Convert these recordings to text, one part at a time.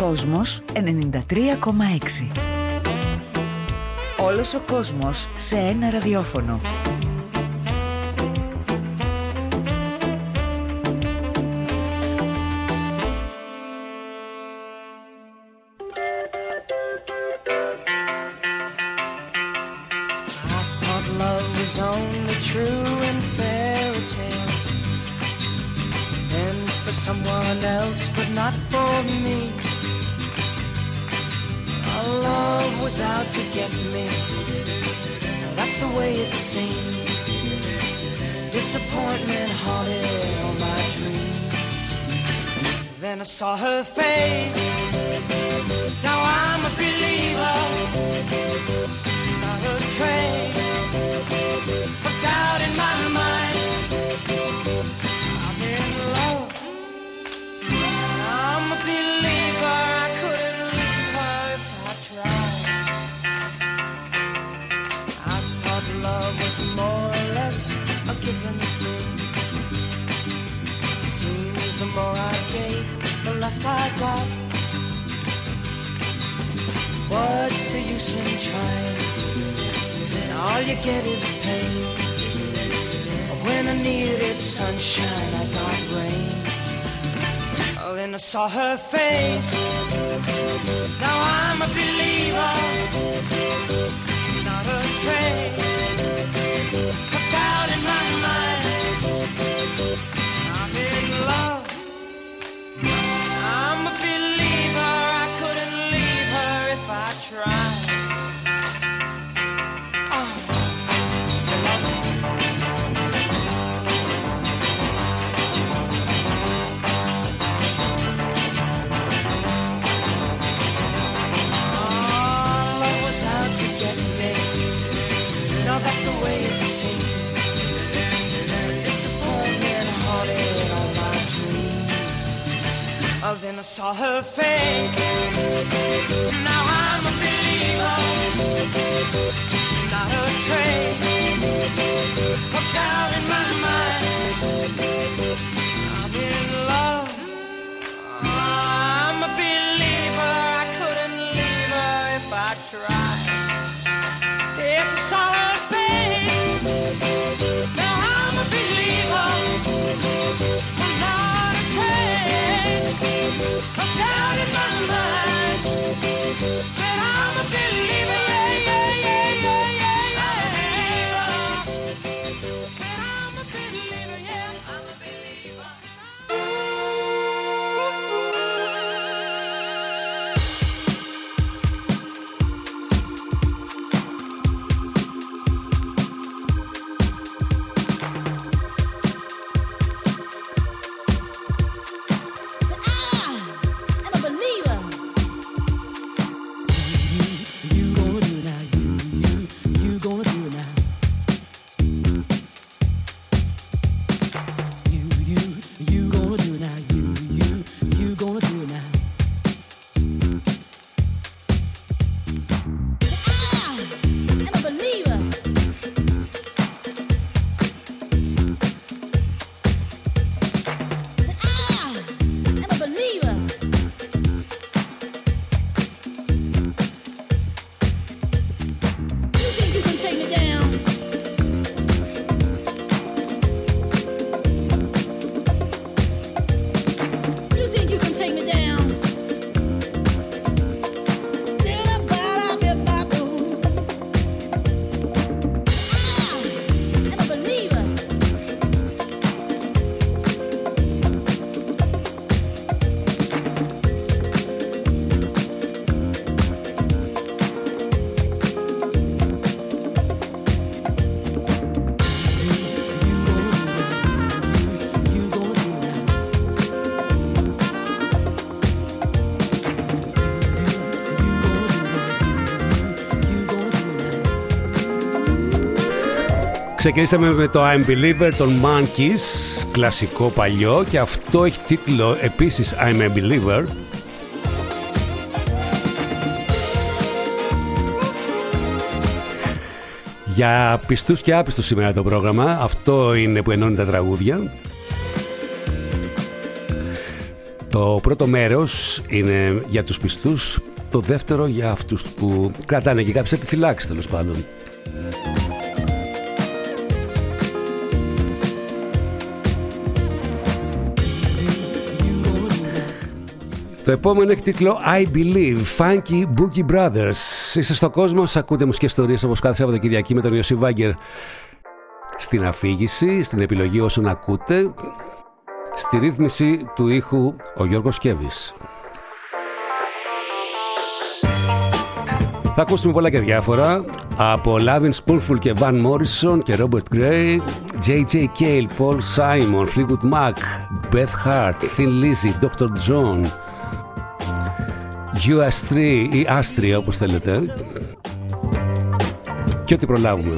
Κόσμος 93,6. Όλος ο κόσμος σε ένα ραδιόφωνο. Someone else, but not for me. Our love was out to get me. That's the way it seemed. Disappointment haunted all my dreams. Then I saw her face. Now I'm a believer. Not a trace of doubt in my mind. I got. What's the use in trying? All you get is pain. When I needed sunshine, I got rain. Oh, then I saw her face. Now I'm a believer. Not a trace of doubt in my mind. I'm in love. I'm a believer, I couldn't leave her if I tried. Love was out to get me. No, that's the way it seemed. Disappointment haunted all my dreams. Oh, then I saw her face. Now I'm a believer. Not a trace of doubt in my mind. I'm in love. I'm a believer. I couldn't leave her if I tried. Yes, I saw her face. Now I'm a believer. Not a trace of doubt in my mind. Said I'm a believer, yeah, yeah, yeah, yeah, yeah. Said I'm a believer, yeah, I'm a believer. Ξεκινήσαμε με το I'm Believer των Monkees, κλασικό παλιό, και αυτό έχει τίτλο επίσης I'm a Believer. Για πιστούς και άπιστους σήμερα το πρόγραμμα, αυτό είναι που ενώνει τα τραγούδια. Το πρώτο μέρος είναι για τους πιστούς, το δεύτερο για αυτούς που κρατάνε και κάποιες επιφυλάξεις, τέλος πάντων. Το επόμενο έχει τίτλο I Believe, Funky Boogie Brothers. Είστε στο κόσμο, ακούτε μουσικές ιστορίες όπως κάθε Σαββατοκυριακή με τον Ιωσή Βάγκερ. Στην αφήγηση, στην επιλογή όσων ακούτε, στη ρύθμιση του ήχου ο Γιώργος Κέβης. Θα ακούσουμε πολλά και διάφορα από Lavin Spoonful και Van Morrison και Robert Gray, J.J. Cale, Paul Simon, Fleetwood Mac, Beth Hart, Thin Lizzy, Dr. John, US3 ή Astria όπως θέλετε, και ό,τι προλάβουμε.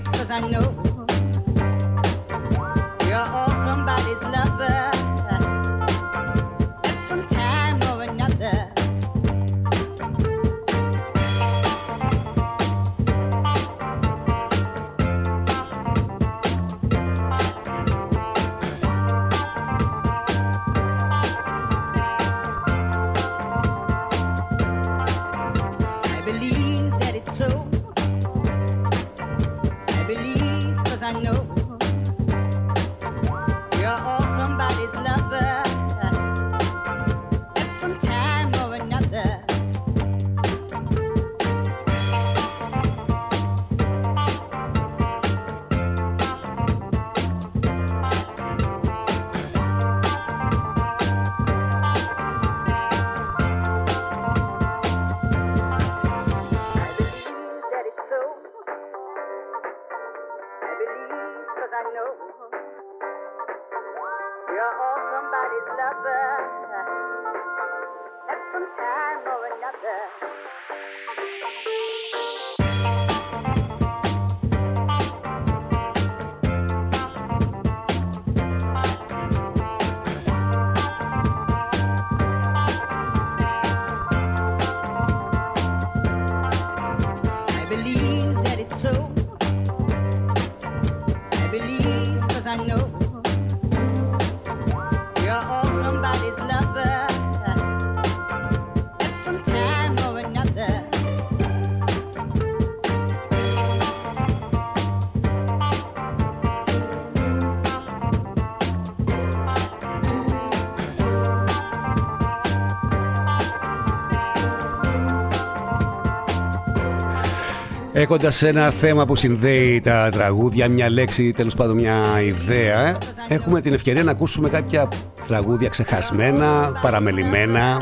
Έχοντας ένα θέμα που συνδέει τα τραγούδια, μια λέξη, τέλος πάντων μια ιδέα, έχουμε την ευκαιρία να ακούσουμε κάποια τραγούδια ξεχασμένα, παραμελημένα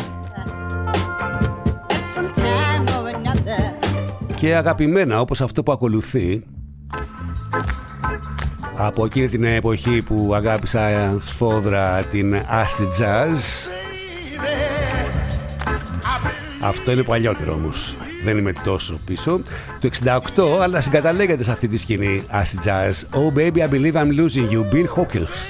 και αγαπημένα, όπως αυτό που ακολουθεί, από εκείνη την εποχή που αγάπησα σφόδρα την acid jazz. Αυτό είναι παλιότερο όμως, δεν είμαι τόσο πίσω. Το 68, αλλά συγκαταλέγεται σε αυτή τη σκηνή acid jazz. Oh baby, I believe I'm losing you, Bill Hawkins.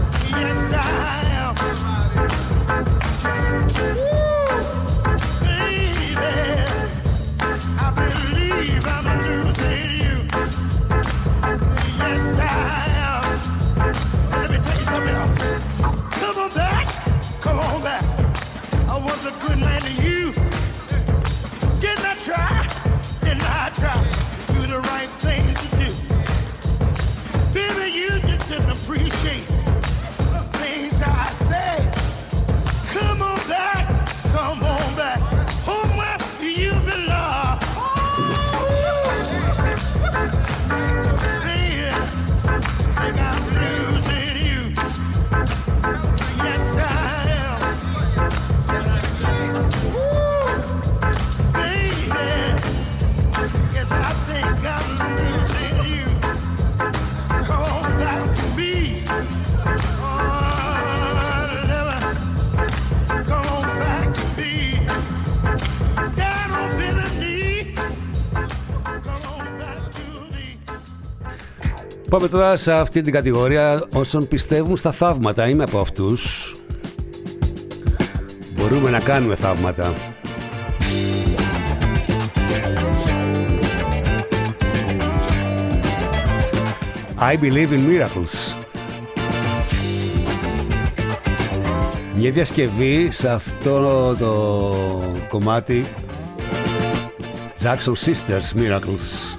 Yes, I am. Ooh, baby. was a good man to you. Didn't I try? Didn't I try to do the right thing to do? Baby, you just didn't appreciate the things I say. Come on back, come on back, home where you belong. Baby, I think I'm losing you. Yes, I am. Baby, yes, I think I'm losing you. Come on back to me. Πάμε τώρα σε αυτή την κατηγορία όσων πιστεύουν στα θαύματα. Είμαι από αυτούς. Μπορούμε να κάνουμε θαύματα. I believe in miracles. Μια διασκευή σε αυτό το κομμάτι Jackson Sisters Miracles.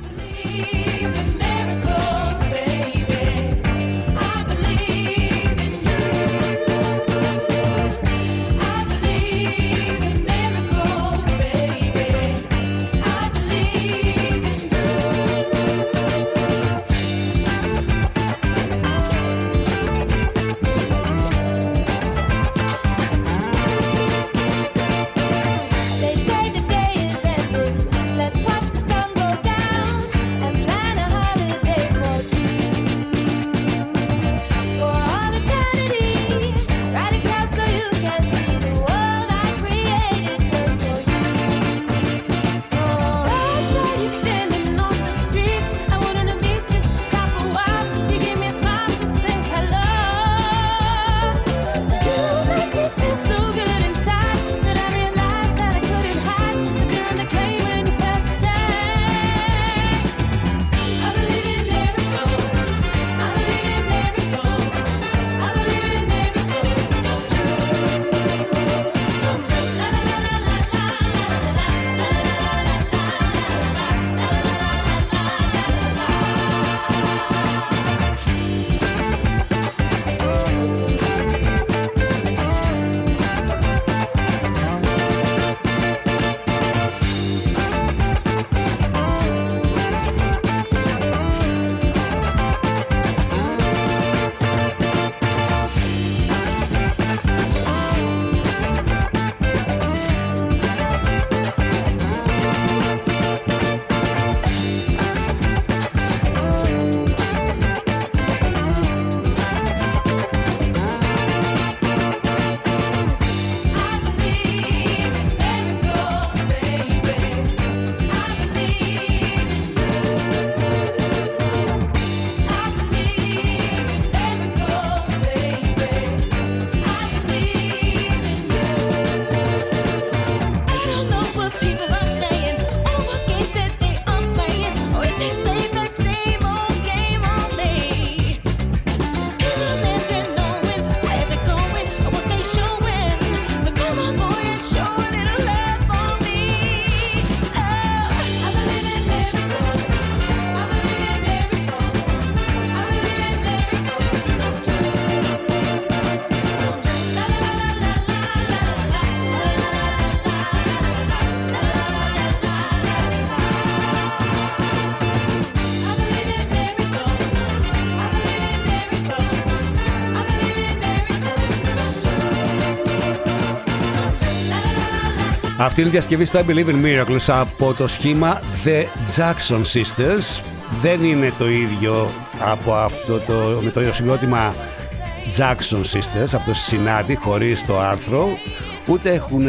Αυτή είναι η διασκευή στο I Believe in Miracles από το σχήμα The Jackson Sisters. Δεν είναι το ίδιο από αυτό με το συγκρότημα Jackson Sisters από το Cincinnati χωρίς το άρθρο, ούτε έχουν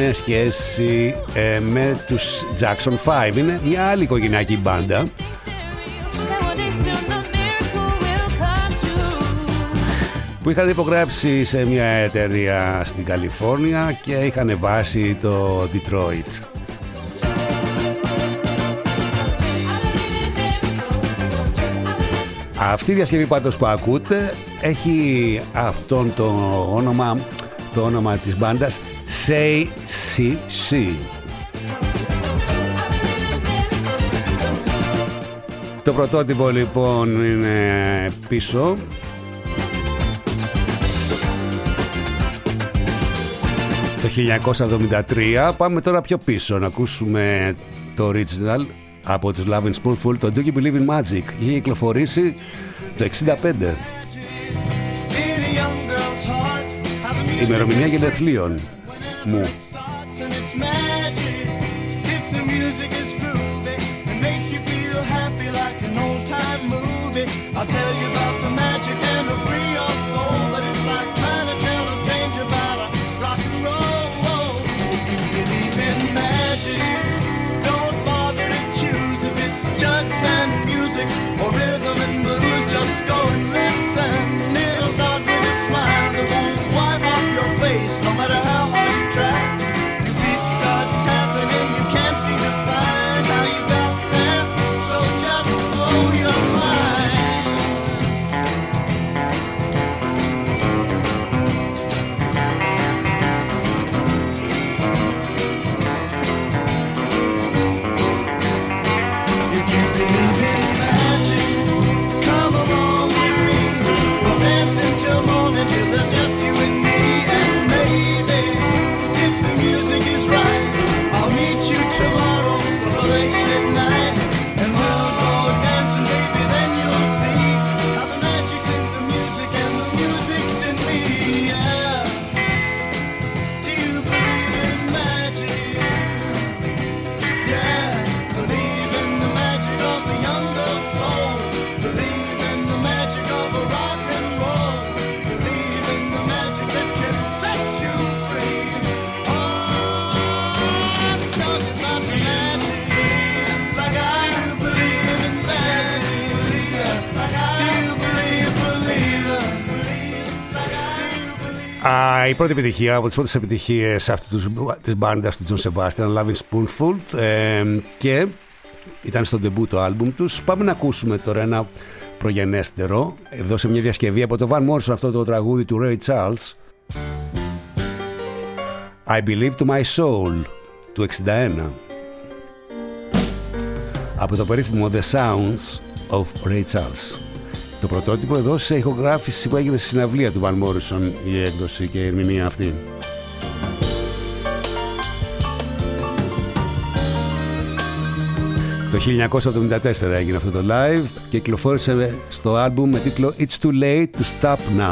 σχέση με τους Jackson 5. Είναι μια άλλη οικογενειακή μπάντα που είχαν υπογράψει σε μια εταιρεία στην Καλιφόρνια και είχαν βάσει το Detroit. Αυτή η διασκευή πάντως που ακούτε έχει αυτόν το όνομα της μπάντας Say See See. Το πρωτότυπο λοιπόν είναι πίσω. Το 1973. Πάμε τώρα πιο πίσω να ακούσουμε το original από τους Lovin' Spoonful, το Do You Believe in Magic. Είχε κυκλοφορήσει το 65. Ημερομηνία γενεθλίων μου. Η πρώτη επιτυχία, από τις πρώτες επιτυχίες της μπάντας του John Sebastian, Lovin' Spoonful, και ήταν στο debut το άλμπουμ τους. Πάμε να ακούσουμε τώρα ένα προγενέστερο, εδώ σε μια διασκευή από το Van Morrison, αυτό το τραγούδι του Ray Charles, I Believe to My Soul του 61, από το περίφημο The Sounds of Ray Charles. Το πρωτότυπο εδώ σε ηχογράφηση που έγινε στη συναυλία του Van Morrison, η έκδοση και η ερμηνεία αυτή. Το 1974 έγινε αυτό το live και κυκλοφόρησε στο άλμπουμ με τίτλο It's Too Late to Stop Now.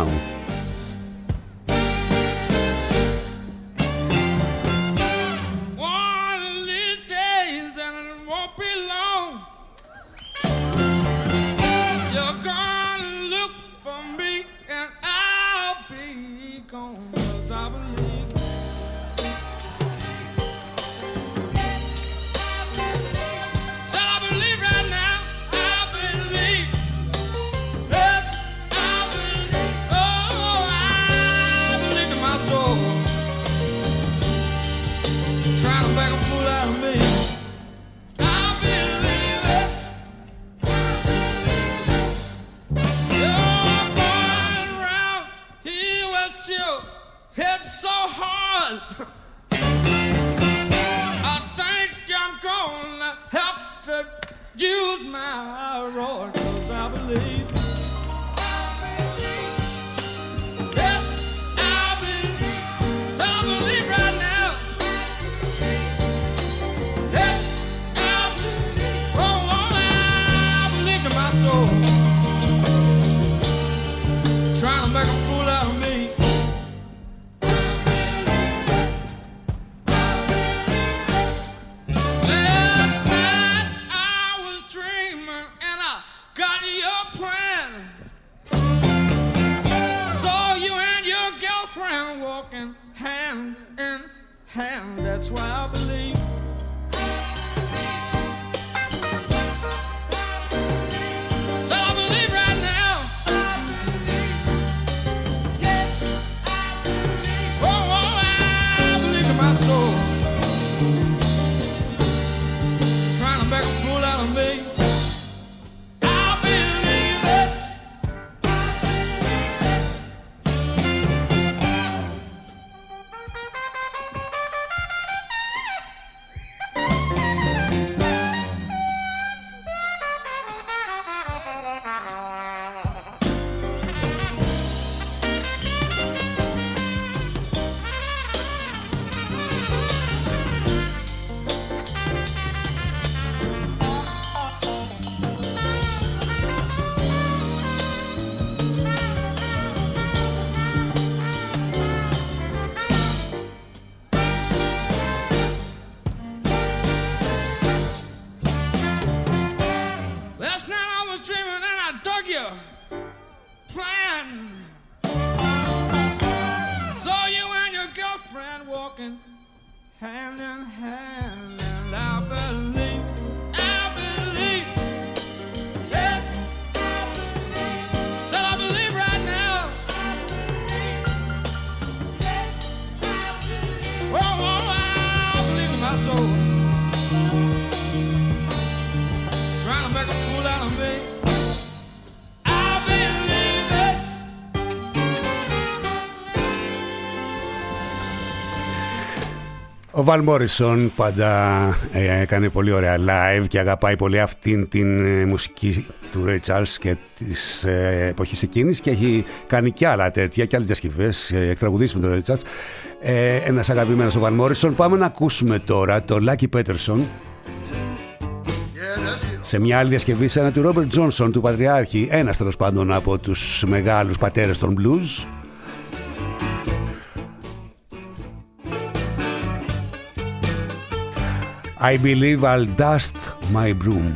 hand in hand, and I believe, yes, I believe. So I believe right now. I believe, yes, I believe. Oh, I believe in my soul. Trying to make a fool out of me. Ο Βαλ Μόρισον πάντα έκανε πολύ ωραία live και αγαπάει πολύ αυτήν την μουσική του Ray Charles και της εποχής εκείνης και έχει κάνει και άλλα τέτοια και άλλες διασκευές, εκτραγουδήσει με τον Ray Charles. Ένας αγαπημένος ο Βαλ Μόρισον. Πάμε να ακούσουμε τώρα το Lucky Peterson σε μια άλλη διασκευή, σε ένα του Robert Johnson, του Πατριάρχη, ένας τέλος πάντων από τους μεγάλους πατέρες των blues. I believe I'll dust my broom.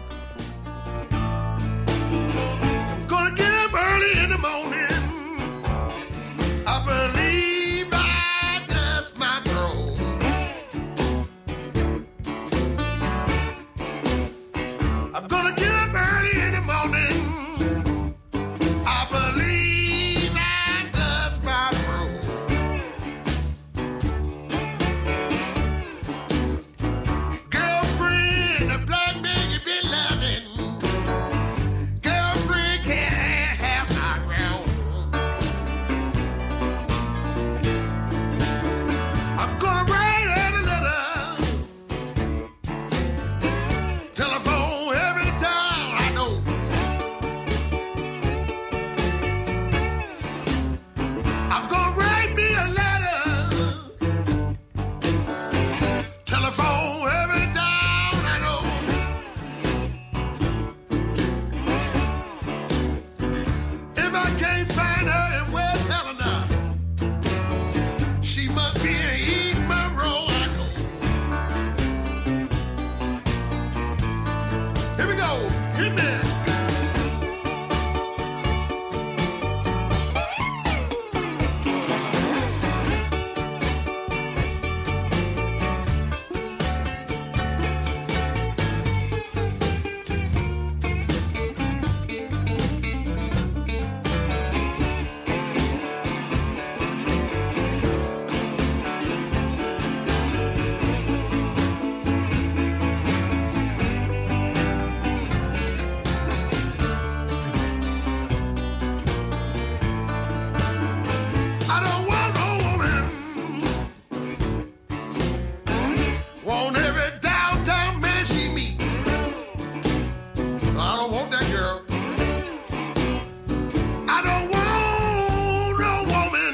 Gonna get up early in the morning. I believe I dust my broom. I'm gonna get up early in the morning. I believe I dust my broom. Girlfriend, the black man you been loving. Girlfriend can't have my ground. I'm gonna write her a letter. Telephone every time I know. I'm gonna write me a letter. Telephone every time I know. If I can't find her in West Helena, she must be in East Monroe, I know. Here we go. Hit me. I don't want no woman. Want every downtown man she meet. I don't want that girl. I don't want no woman.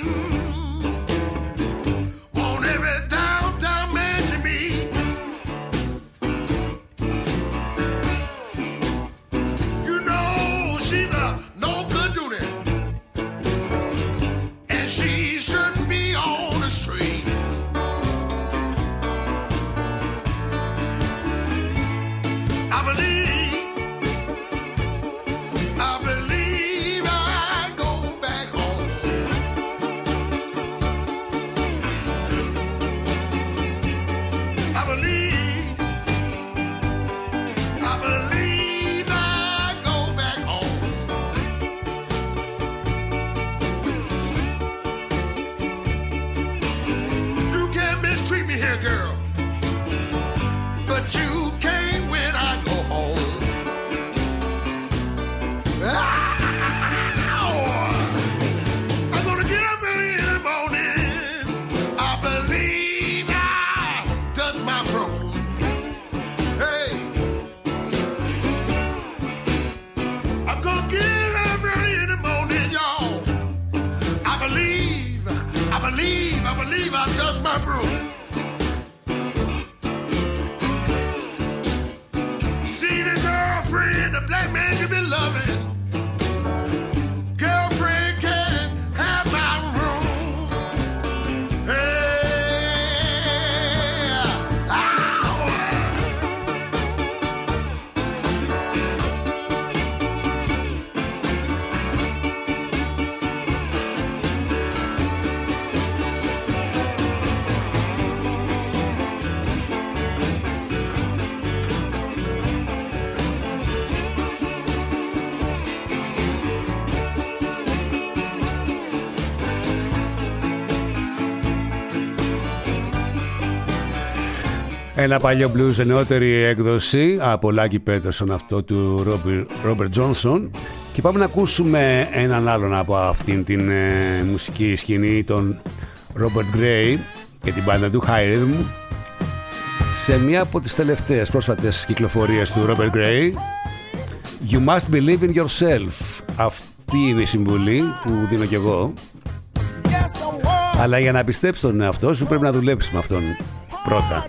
Want every downtown man she meet. You know she's a no good doing. And she shouldn't be on the street. I believe I go back home. I believe I go back home. You can't mistreat me here, girl. But you can't when I go home. Ένα παλιό blues, νεότερη έκδοση από Lucky Peterson, αυτό του Robert Johnson. Και πάμε να ακούσουμε έναν άλλον από αυτήν την μουσική σκηνή, τον Robert Gray και την μπάντα του High Rhythm, σε μία από τις τελευταίες πρόσφατες κυκλοφορίες του Robert Gray, You Must Believe in Yourself. Αυτή είναι η συμβουλή που δίνω κι εγώ. Αλλά για να πιστέψεις τον εαυτό σου πρέπει να δουλέψεις με αυτόν πρώτα.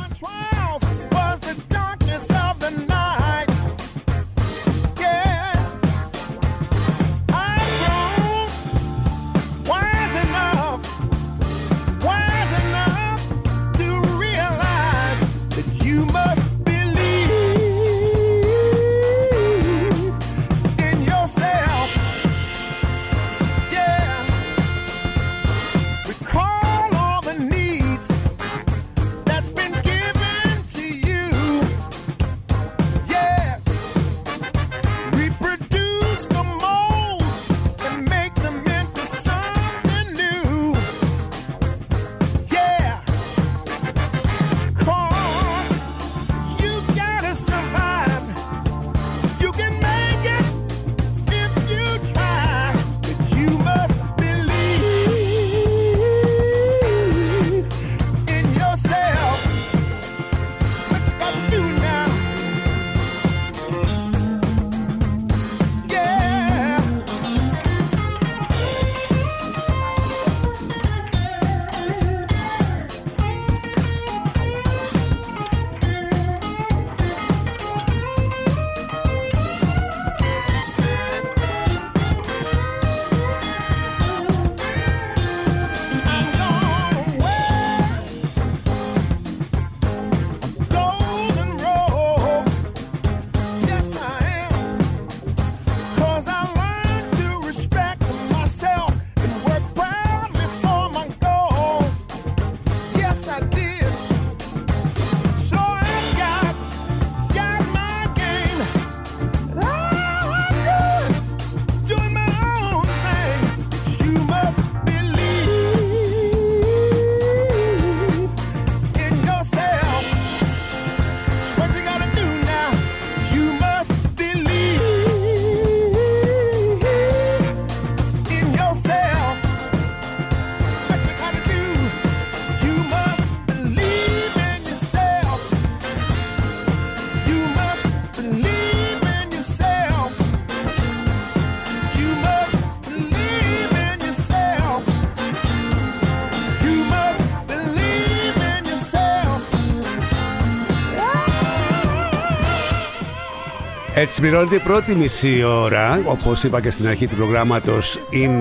Έτσι συμπληρώνεται η πρώτη μισή ώρα. Όπως είπα και στην αρχή του προγράμματος,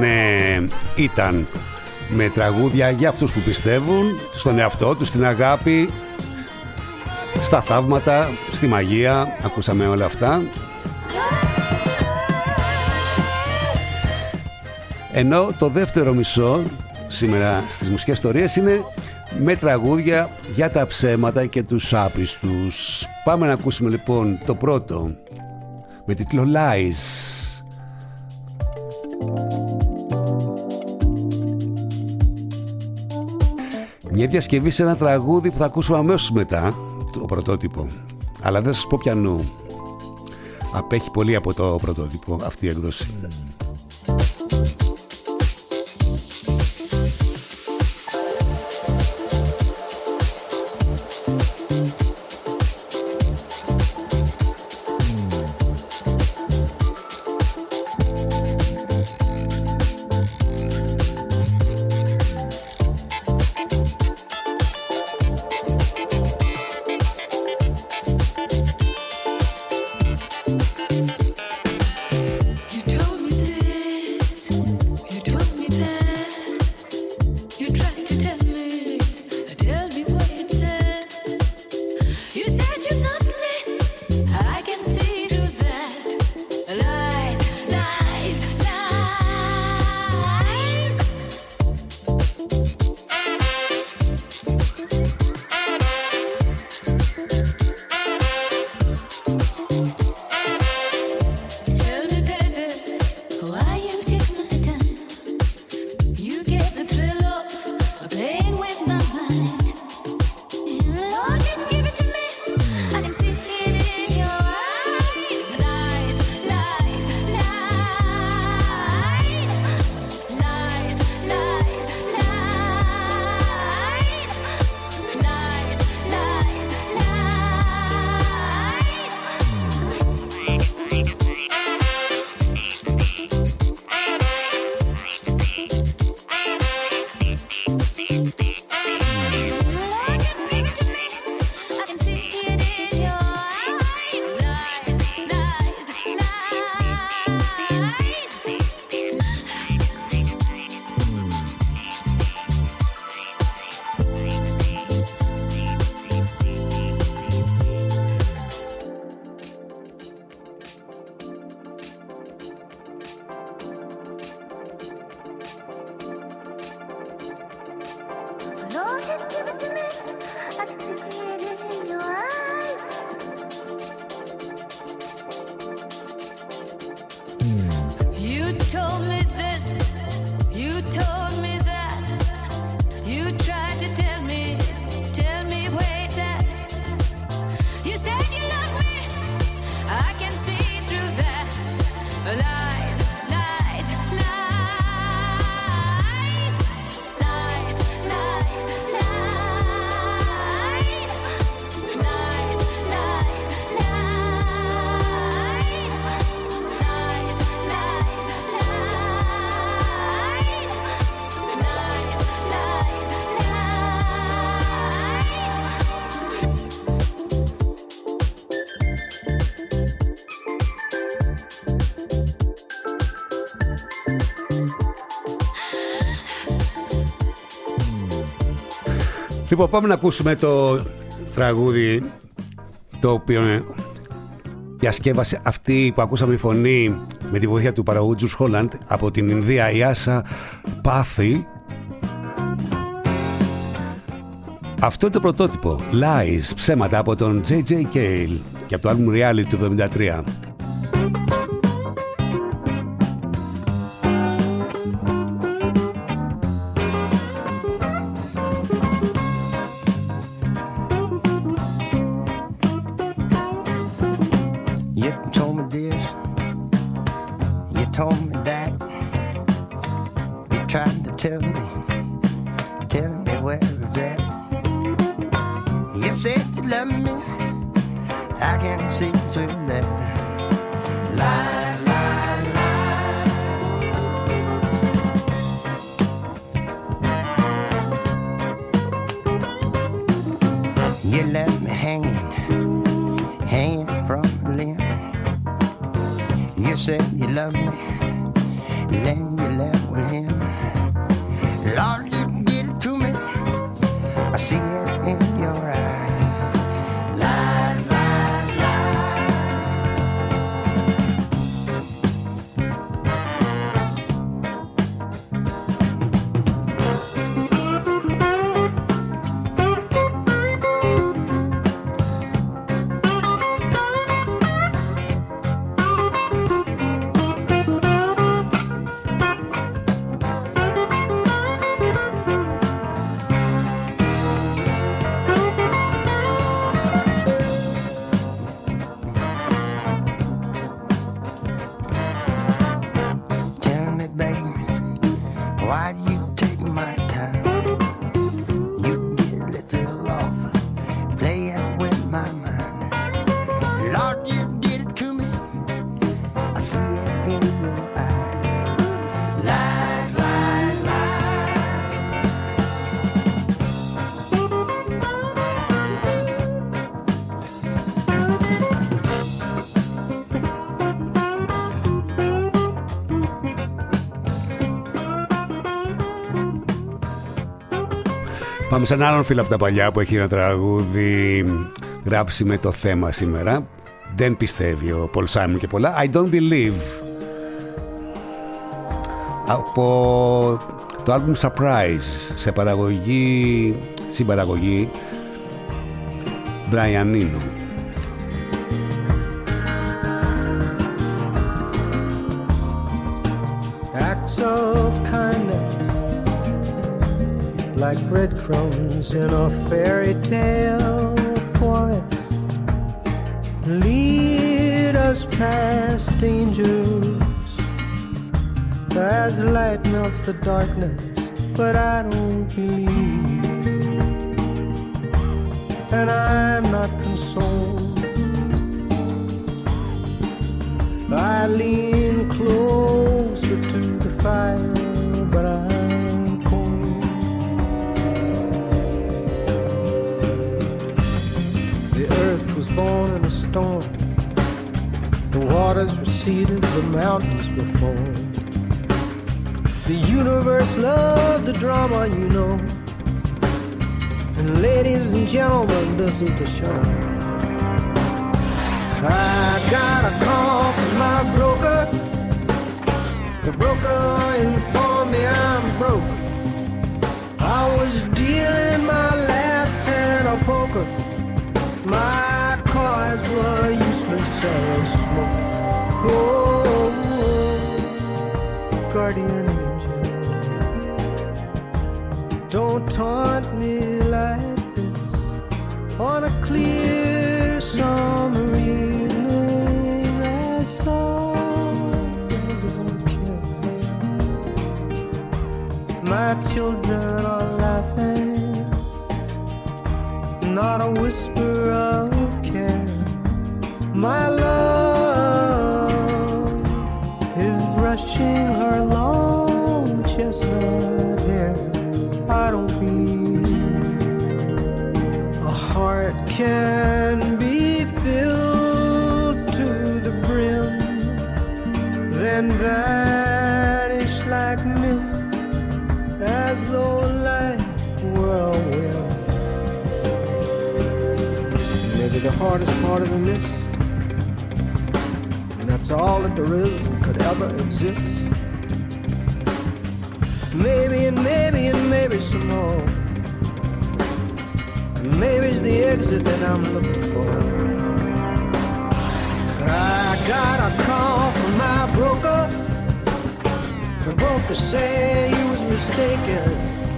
ήταν με τραγούδια για αυτούς που πιστεύουν στον εαυτό τους, στην αγάπη, στα θαύματα, στη μαγεία. Ακούσαμε όλα αυτά. Ενώ το δεύτερο μισό σήμερα στις μουσικές ιστορίες είναι με τραγούδια για τα ψέματα και τους άπιστους. Πάμε να ακούσουμε λοιπόν το πρώτο με τίτλο Lies. Μια διασκευή σε ένα τραγούδι που θα ακούσουμε αμέσως μετά, το πρωτότυπο. Αλλά δεν θα σας πω ποιανού. Απέχει πολύ από το πρωτότυπο αυτή η έκδοση. You told me this. Λοιπόν, πάμε να ακούσουμε το τραγούδι το οποίο διασκεύασε αυτή που ακούσαμε η φωνή με τη βοήθεια του παραγωγού Τζους Χόλαντ από την Ινδία, η Άσα Πάθη. Αυτό είναι το πρωτότυπο Lies, ψέματα, από τον J.J. Cale και από το άλμπουμ Reality του 1973. Πάμε σε έναν άλλον φίλο από τα παλιά που έχει ένα τραγούδι γράψει με το θέμα σήμερα. Δεν πιστεύει ο Πολ Σάιμον και πολλά. I don't believe. Από το άλμπουμ Surprise, σε παραγωγή, συμπαραγωγή Brian Eno. Acts of kindness like breadcrumbs in a fairy tale forest lead us past dangers as light melts the darkness, but I don't believe, and I'm not consoled. I lean closer to the fire, but I'm cold. The earth was born in a storm. The waters receded, the mountains were formed. The universe loves a drama, you know. And ladies and gentlemen, this is the show. I got a call from my broker. The broker informed me I'm broke. I was dealing my last hand of poker. My cards were useless as smoke. Oh, guardian angel, don't taunt me like this on a clear summer evening, as soft as a kiss. My children are laughing, not a whisper of care. My love is brushing her long chestnut hair. I don't believe a heart can be filled to the brim, then vanish like mist, as though life were a whim. the hardest part of the mist, and that's all that there is that could ever exist. Maybe and maybe and maybe some more, and maybe's the exit that I'm looking for. I got a call from my broker. The broker said he was mistaken.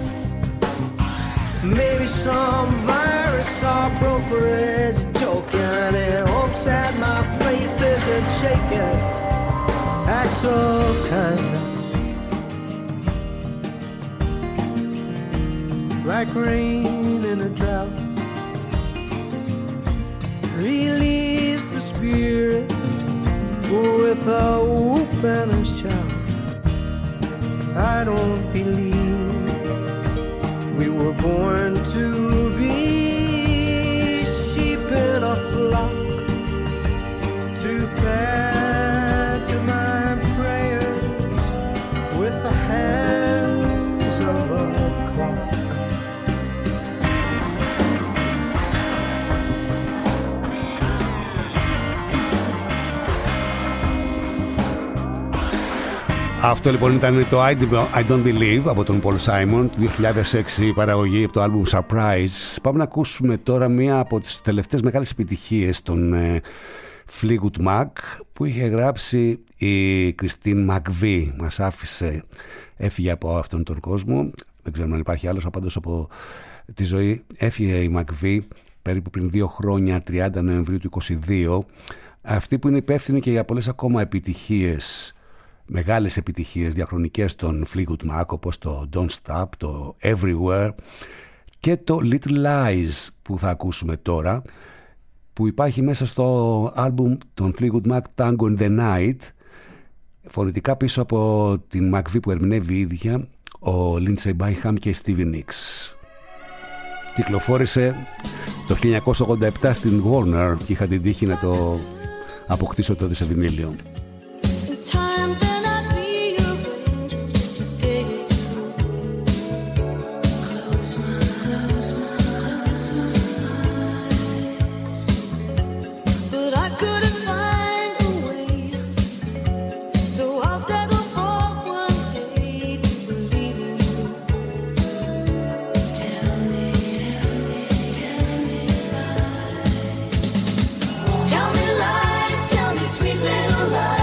Maybe some virus our broker is joking in hopes that my faith isn't shaken. That's all kind of like rain in a drought. Release the spirit with a whoop and a shout. I don't believe we were born to be sheep in a flock, to pantomime prayers with the hands of a clock. Αυτό λοιπόν ήταν το I Don't Believe από τον Paul Simon, 2006 παραγωγή από το άλμπουμ Surprise. Πάμε να ακούσουμε τώρα μία από τις τελευταίες μεγάλες επιτυχίες των Fleetwood Mac που είχε γράψει η Christine McVie. Μας άφησε, έφυγε από αυτόν τον κόσμο, δεν ξέρουμε αν υπάρχει άλλος, πάντως από τη ζωή έφυγε η McVie περίπου πριν 2 χρόνια, 30 Νοεμβρίου του 2022. Αυτή που είναι υπεύθυνη και για πολλές ακόμα επιτυχίες, μεγάλες επιτυχίες διαχρονικές των Fleetwood Mac, όπως το Don't Stop, το Everywhere και το Little Lies που θα ακούσουμε τώρα, που υπάρχει μέσα στο άλμπουμ των Fleetwood Mac Tango in the Night, φωνητικά πίσω από την McVie που ερμηνεύει η ίδια ο Lindsey Buckingham και η Stevie Nicks. Κυκλοφόρησε το 1987 στην Warner και είχα την τύχη να το αποκτήσω τότε σε βινίλιο. Tell me lies, tell me sweet little lies.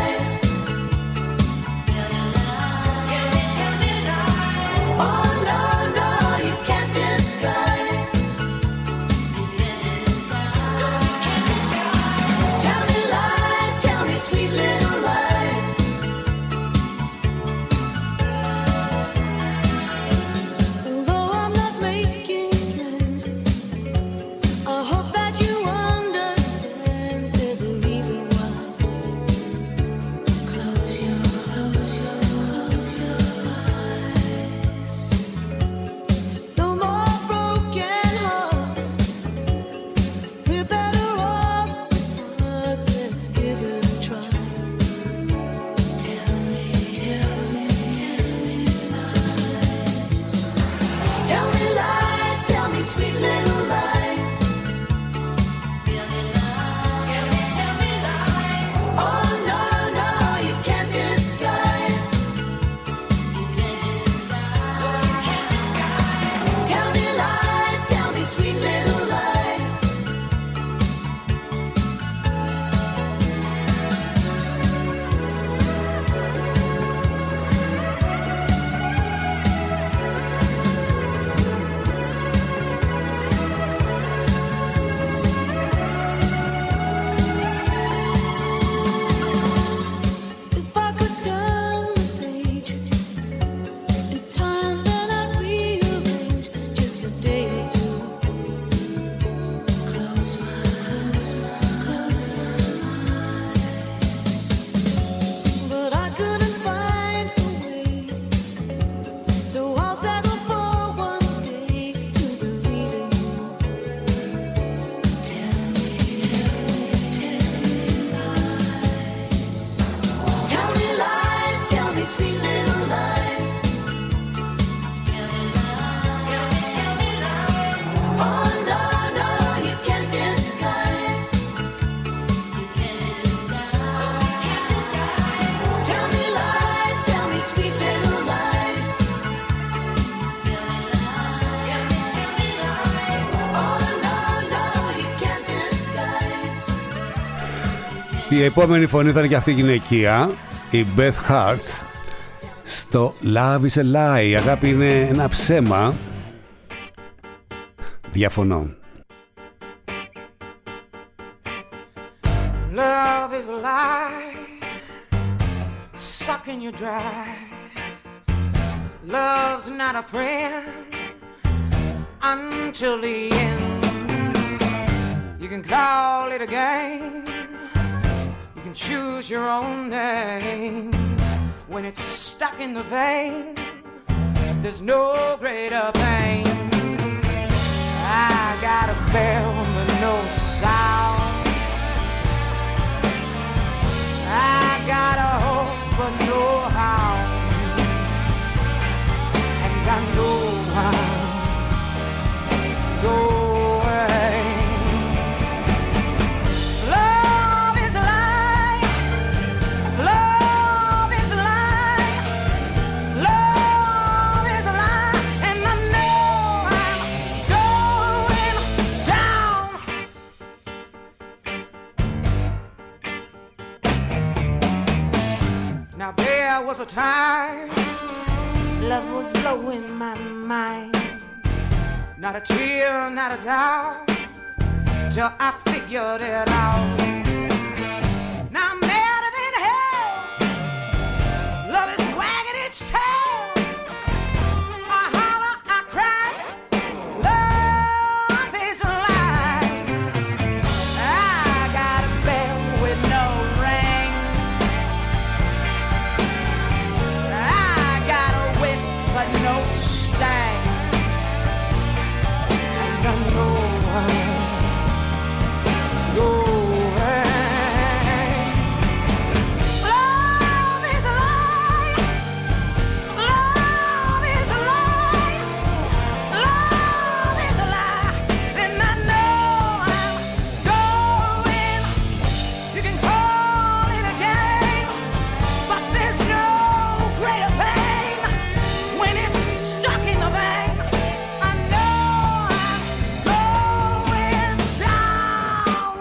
Η επόμενη φωνή θα είναι και αυτή η γυναικεία, η Beth Hart, στο Love is a Lie. Η αγάπη είναι ένα ψέμα. Διαφωνώ. Love is a lie, sucking you dry. Love's not a friend until the end. You can call it a game, you can choose your own name. When it's stuck in the vein, there's no greater pain. I got a bell but no sound, I got a horse but no hound, and I know I'll go away. Love is a lie, love is a lie, love is a lie, and I know I'm going down. Now there was a time love was blowing my mind, not a tear, not a doubt, till I figured it out. Now I'm madder than hell, love is wagging its tail. I holler, I cry, love is a lie. I got a bell with no ring, I got a whip but no stang, and I know I'll go away. Love is a lie, love is a lie, love is a lie, and I know I'm going. You can call it a game, but there's no greater pain when it's stuck in the vein. I know I'm going down.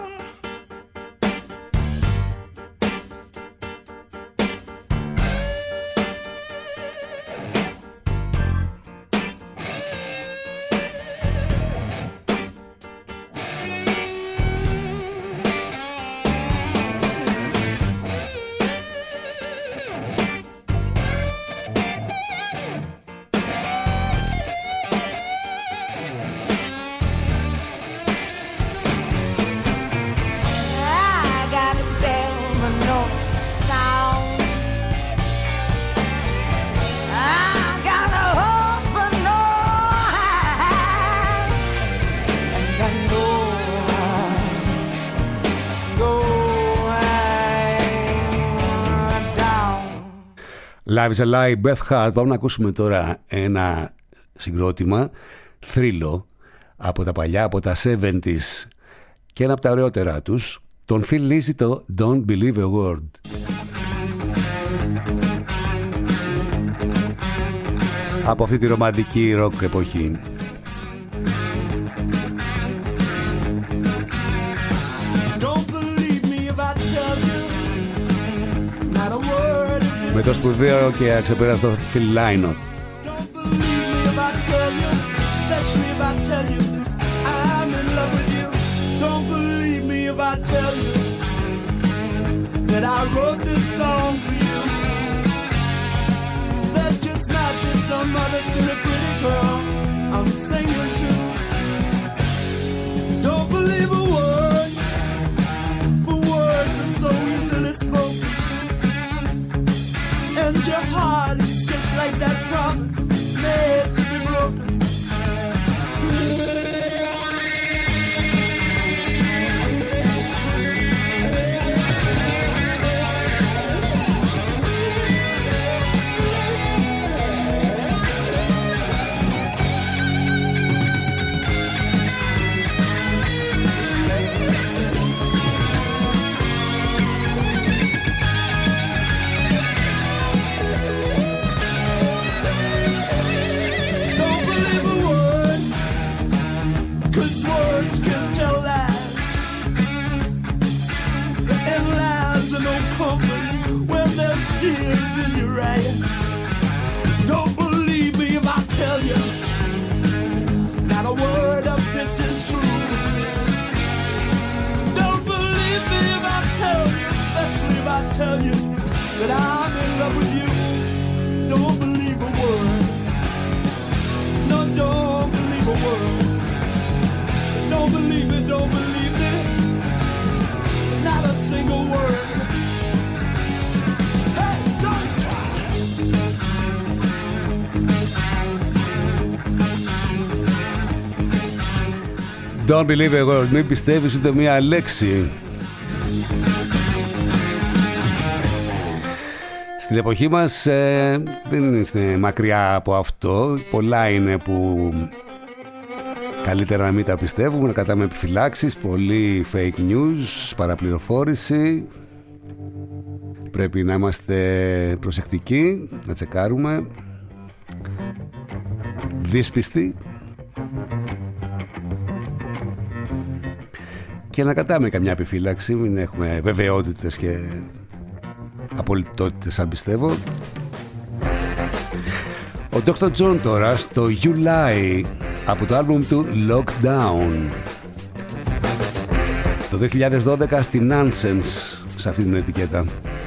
I got a bell but no sound, I got a horse but no hound, and I know I'm going down. Love is a Lie, Beth Hart. Πάμε να ακούσουμε τώρα ένα συγκρότημα, θρύλο, από τα παλιά, από τα 70s, και ένα από τα ωραιότερα τους, τον Phil Lizzy, το Don't Believe a Word. Από αυτή τη ρομαντική ροκ εποχή. Don't believe me if I tell you, not a word of this. Με το σπουδαίο και αξεπέραστο Phil Lynott. Don't believe me if I tell you, especially if I tell you I'm in love with you. Don't believe me if I tell you that I wrote this song for you. There's just not been some other silly pretty girl I'm singing to. Don't believe a word, for words are so easily spoken, and your heart is just like that promise made to be broken. tell you that I'm in love with you. Don't believe a word. No, don't believe a word. Don't believe it, don't believe it. Not a single word. Hey, don't try. Don't believe a word. Μην πιστεύεις ούτε μία λέξη. Στην εποχή μας δεν είναι μακριά από αυτό. Πολλά είναι που καλύτερα να μην τα πιστεύουμε, να κρατάμε επιφυλάξεις. Πολύ fake news, παραπληροφόρηση. Πρέπει να είμαστε προσεκτικοί, να τσεκάρουμε. Δύσπιστοι. Και να κρατάμε καμιά επιφύλαξη, μην έχουμε βεβαιότητες και απολυτότητες, αν πιστεύω. Ο Dr. John τώρα στο You Lie από το άλμπουμ του Lockdown το 2012 στη Nonsense, σε αυτή την ετικέτα.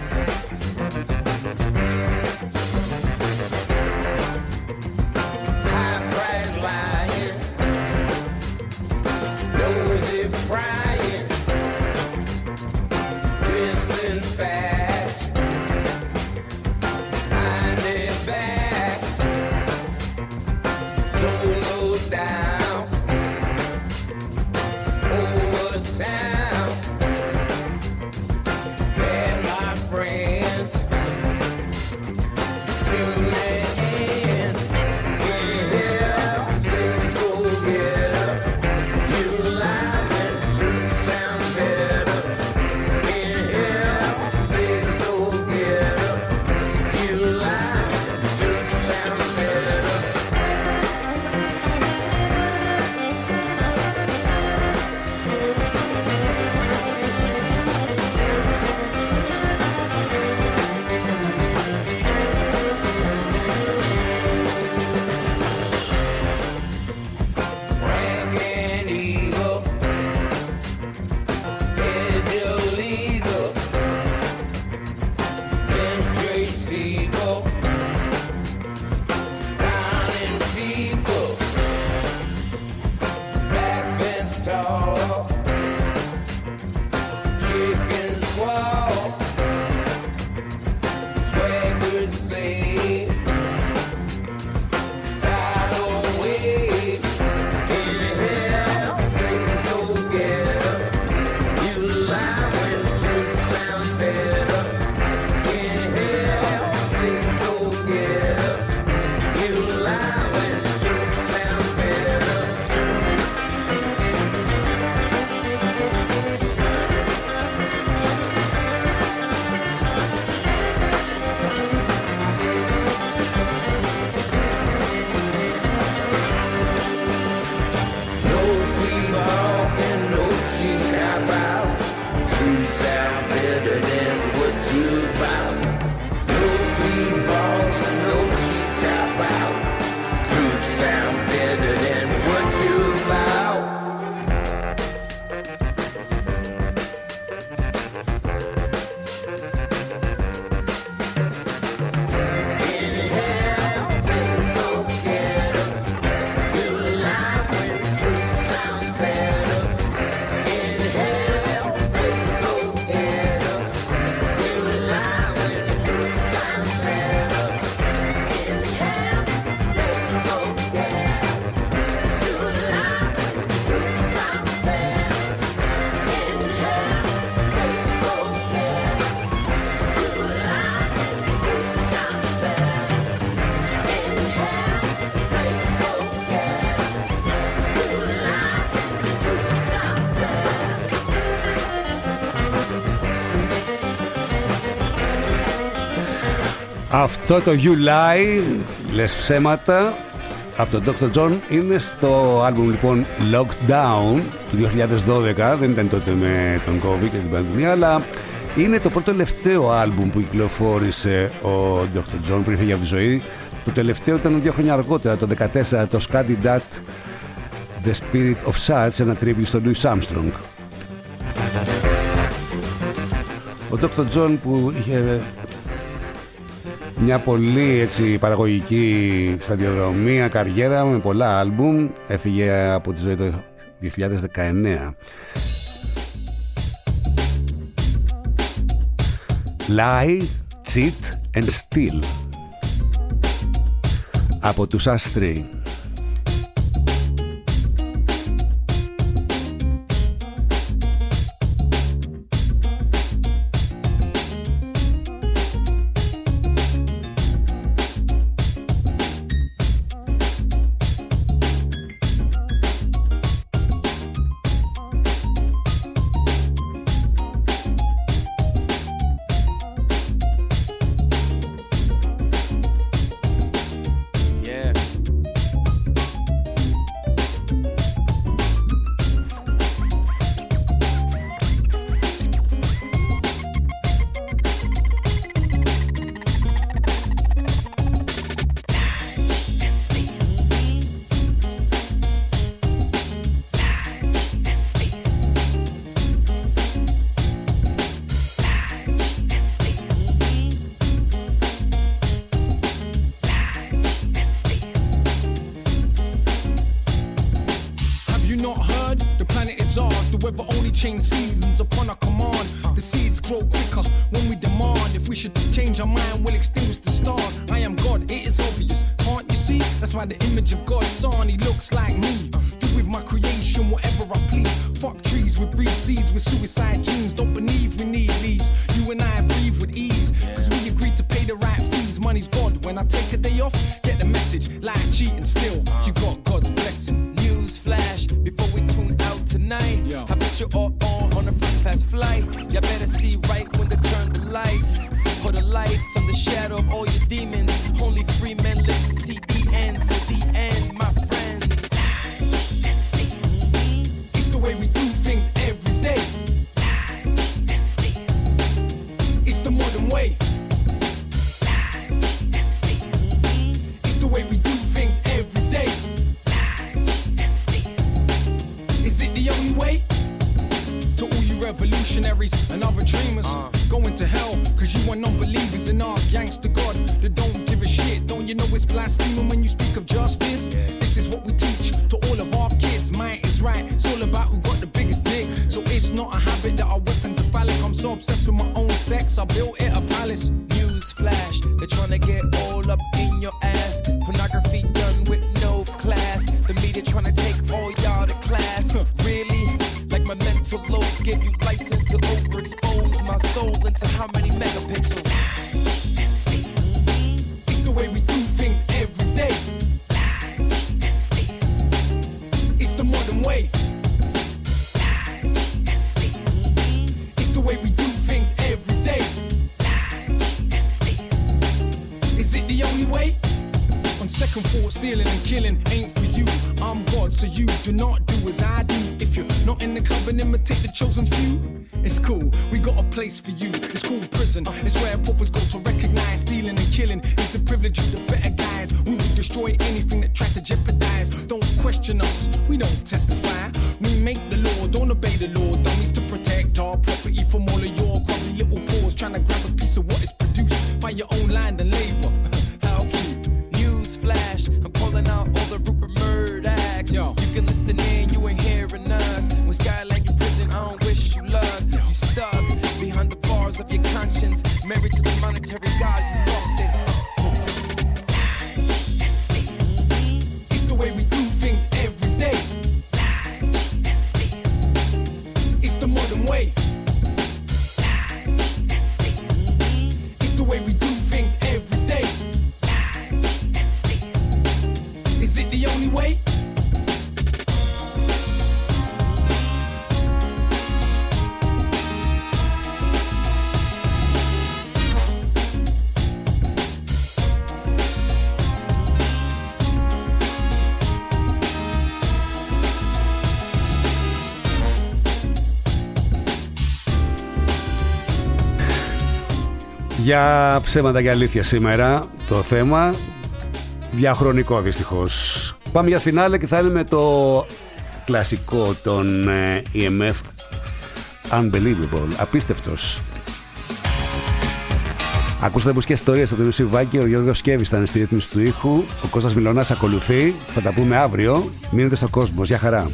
Αυτό το You Lie, λες ψέματα, από τον Dr. John, είναι στο άλμπουμ λοιπόν Lockdown του 2012. Δεν ήταν τότε με τον COVID και την πανδημία, αλλά είναι το πρώτο τελευταίο άλμπουμ που κυκλοφόρησε ο Dr. John πριν φύγει από τη ζωή. Το τελευταίο ήταν 2 χρόνια αργότερα, το 2014, το Scuddy Dat The Spirit of Such, ένα tribute στον Louis Armstrong. Ο Dr. John, που είχε μια πολύ έτσι παραγωγική σταδιοδρομία, καριέρα με πολλά άλμπουμ, έφυγε από τη ζωή το 2019. Lie, Cheat and Steal από τους Astray. Για ψέματα και αλήθεια σήμερα το θέμα, διαχρονικό δυστυχώς. Πάμε για φινάλε και θα είναι με το κλασικό των EMF, Unbelievable, απίστευτος. Ακούσατε μουσικές ιστορίες από τον Ιωσήβάκη, ο Γιώργος Σκέβης ήταν στη ρύθμιση του ήχου, ο Κώστας Μιλωνάς ακολουθεί, θα τα πούμε αύριο, μείνετε στο Κόσμος, γεια χαρά.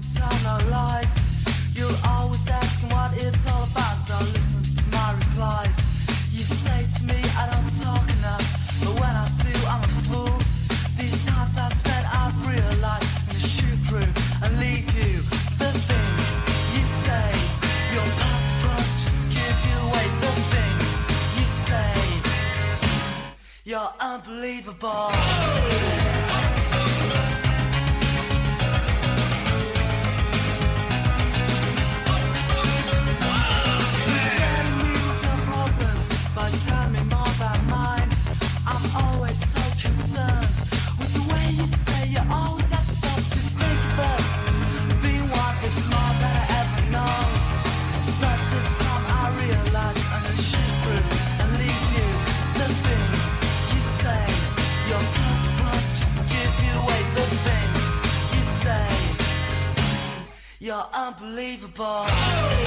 You're unbelievable. You're unbelievable.